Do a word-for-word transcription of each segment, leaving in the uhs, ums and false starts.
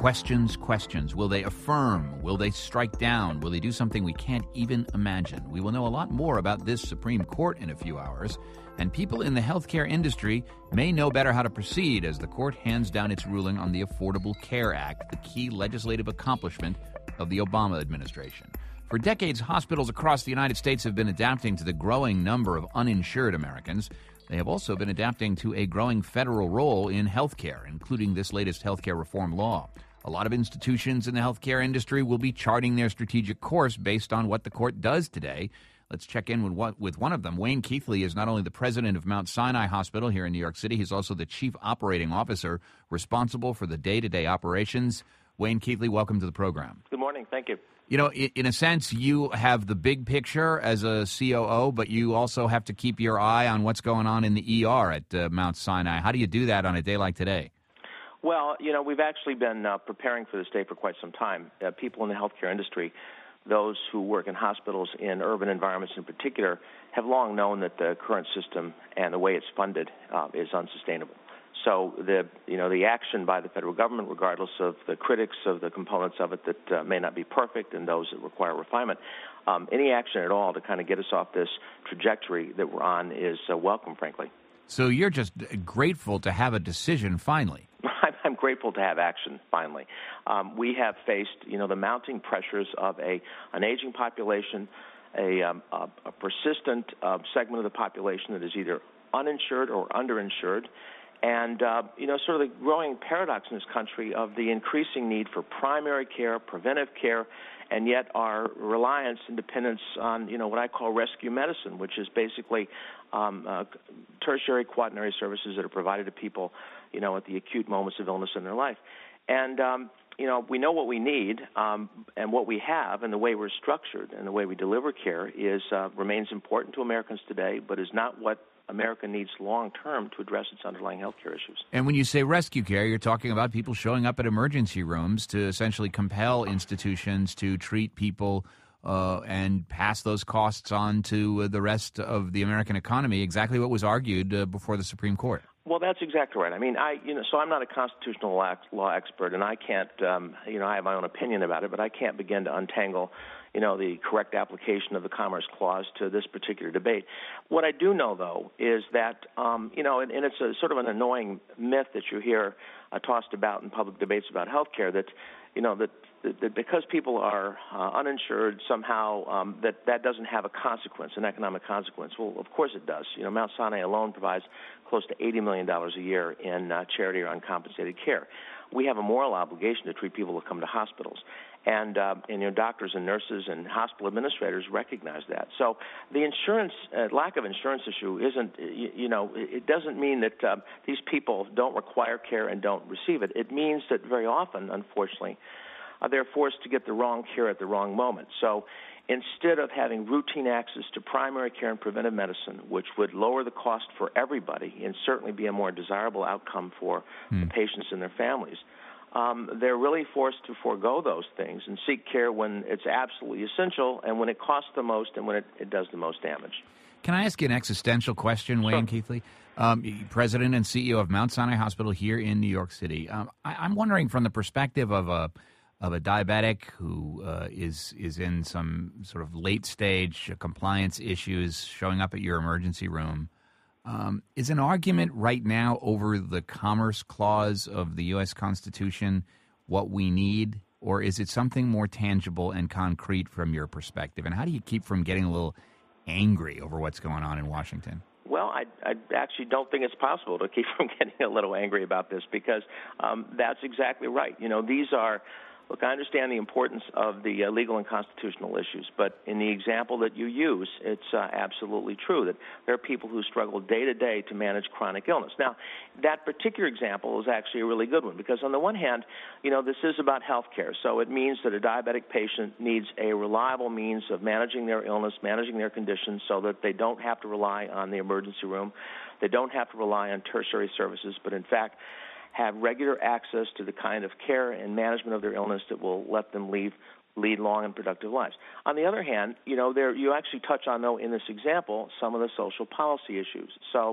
Questions, questions. Will they affirm? Will they strike down? Will they do something we can't even imagine? We will know a lot more about this Supreme Court in a few hours, and people in the healthcare industry may know better how to proceed as the court hands down its ruling on the Affordable Care Act, the key legislative accomplishment of the Obama administration. For decades, hospitals across the United States have been adapting to the growing number of uninsured Americans. They have also been adapting to a growing federal role in healthcare, including this latest healthcare reform law. A lot of institutions in the healthcare industry will be charting their strategic course based on what the court does today. Let's check in with, what, with one of them. Wayne Keithley is not only the president of Mount Sinai Hospital here in New York City, he's also the chief operating officer responsible for the day-to-day operations. Wayne Keithley, welcome to the program. Good morning. Thank you. You know, in a sense, you have the big picture as a C O O, but you also have to keep your eye on what's going on in the E R at uh, Mount Sinai. How do you do that on a day like today? Well, you know, we've actually been uh, preparing for this day for quite some time. Uh, people in the healthcare industry, those who work in hospitals in urban environments in particular, have long known that the current system and the way it's funded uh, is unsustainable. So the you know the action by the federal government, regardless of the critics of the components of it that uh, may not be perfect and those that require refinement, um, any action at all to kind of get us off this trajectory that we're on is uh, welcome, frankly. So you're just grateful to have a decision finally. I'm grateful to have action finally. Um, we have faced you know the mounting pressures of a an aging population, a, um, a, a persistent uh, segment of the population that is either uninsured or underinsured. And, uh, you know, sort of the growing paradox in this country of the increasing need for primary care, preventive care, and yet our reliance and dependence on, you know, what I call rescue medicine, which is basically um, uh, tertiary, quaternary services that are provided to people, you know, at the acute moments of illness in their life. And, um, you know, we know what we need um, and what we have, and the way we're structured and the way we deliver care is uh, remains important to Americans today, but is not what America needs long-term to address its underlying health care issues. And when you say rescue care, you're talking about people showing up at emergency rooms to essentially compel institutions to treat people uh, and pass those costs on to uh, the rest of the American economy, exactly what was argued uh, before the Supreme Court. Well, that's exactly right. I mean, I, you know, so I'm not a constitutional law expert, and I can't, um, you know, I have my own opinion about it, but I can't begin to untangle, you know, the correct application of the Commerce Clause to this particular debate. What I do know, though, is that, um, you know, and, and it's a sort of an annoying myth that you hear uh, tossed about in public debates about health care that, you know, that, that, that because people are uh, uninsured somehow um, that that doesn't have a consequence, an economic consequence. Well, of course it does. You know, Mount Sinai alone provides close to eighty million dollars a year in uh, charity or uncompensated care. We have a moral obligation to treat people who come to hospitals. And, uh, and you know, doctors and nurses and hospital administrators recognize that. So the insurance, uh, lack of insurance issue isn't, you, you know, it doesn't mean that uh, these people don't require care and don't receive it. It means that very often, unfortunately, uh, they're forced to get the wrong care at the wrong moment. So instead of having routine access to primary care and preventive medicine, which would lower the cost for everybody and certainly be a more desirable outcome for mm. the patients and their families, Um, they're really forced to forego those things and seek care when it's absolutely essential and when it costs the most and when it, it does the most damage. Can I ask you an existential question, Wayne Sure. Keithley? Um, President and C E O of Mount Sinai Hospital here in New York City. Um, I, I'm wondering from the perspective of a of a diabetic who uh, is is in some sort of late stage compliance issues, showing up at your emergency room. Um, is an argument right now over the Commerce Clause of the U S Constitution what we need, or is it something more tangible and concrete from your perspective? And how do you keep from getting a little angry over what's going on in Washington? Well, I, I actually don't think it's possible to keep from getting a little angry about this because um, that's exactly right. You know, these are Look, I understand the importance of the uh, legal and constitutional issues, but in the example that you use, it's uh, absolutely true that there are people who struggle day to day to manage chronic illness. Now, that particular example is actually a really good one because on the one hand, you know, this is about health care, so it means that a diabetic patient needs a reliable means of managing their illness, managing their conditions so that they don't have to rely on the emergency room, they don't have to rely on tertiary services, but in fact, have regular access to the kind of care and management of their illness that will let them leave, lead long and productive lives. On the other hand, you know, there you actually touch on, though, in this example, some of the social policy issues. So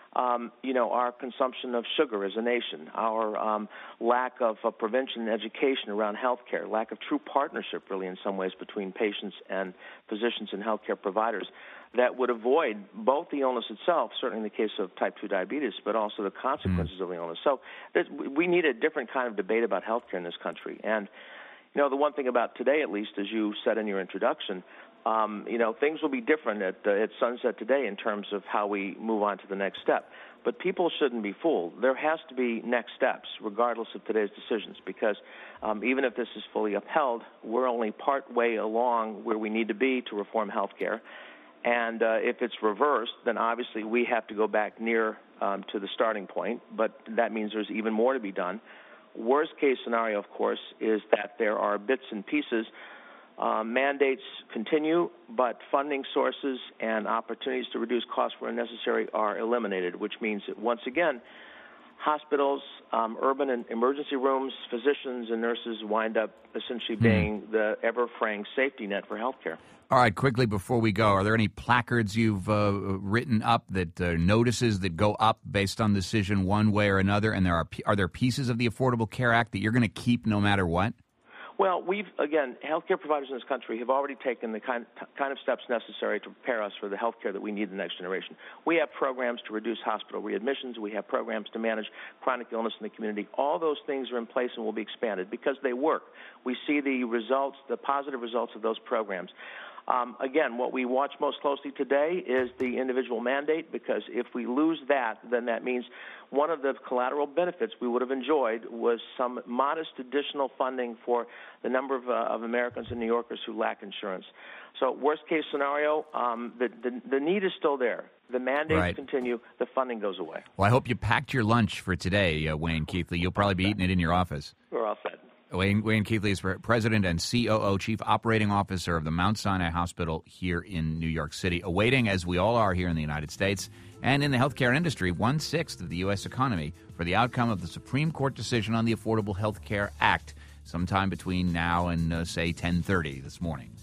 Um, you know, our consumption of sugar as a nation, our um, lack of uh, prevention and education around healthcare, lack of true partnership, really, in some ways, between patients and physicians and healthcare providers that would avoid both the illness itself, certainly in the case of type two diabetes, but also the consequences mm. of the illness. So we need a different kind of debate about healthcare in this country. And, you know, the one thing about today, at least, as you said in your introduction, Um, you know, things will be different at, uh, at Sunset today in terms of how we move on to the next step. But people shouldn't be fooled. There has to be next steps, regardless of today's decisions, because um, even if this is fully upheld, we're only part way along where we need to be to reform health care. And uh, if it's reversed, then obviously we have to go back near um, to the starting point, but that means there's even more to be done. Worst case scenario, of course, is that there are bits and pieces. Uh, mandates continue, but funding sources and opportunities to reduce costs where necessary are eliminated, which means that, once again, hospitals, um, urban and emergency rooms, physicians and nurses wind up essentially being mm. the ever-fraying safety net for healthcare. All right, quickly before we go, are there any placards you've uh, written up that uh, notices that go up based on decision one way or another, and there are are there pieces of the Affordable Care Act that you're going to keep no matter what? Well, we've, again, healthcare providers in this country have already taken the kind, kind of steps necessary to prepare us for the healthcare that we need in the next generation. We have programs to reduce hospital readmissions. We have programs to manage chronic illness in the community. All those things are in place and will be expanded because they work. We see the results, the positive results of those programs. Um, again, what we watch most closely today is the individual mandate, because if we lose that, then that means one of the collateral benefits we would have enjoyed was some modest additional funding for the number of, uh, of Americans and New Yorkers who lack insurance. So worst case scenario, um, the, the, the need is still there. The mandates right. continue. The funding goes away. Well, I hope you packed your lunch for today, uh, Wayne Keithley. You'll probably be eating it in your office. We're all set. Wayne, Wayne Keithley is President and C O O, Chief Operating Officer of the Mount Sinai Hospital here in New York City, awaiting, as we all are here in the United States, and in the healthcare industry, one-sixth of the U S economy, for the outcome of the Supreme Court decision on the Affordable Health Care Act sometime between now and, uh, say, ten thirty this morning.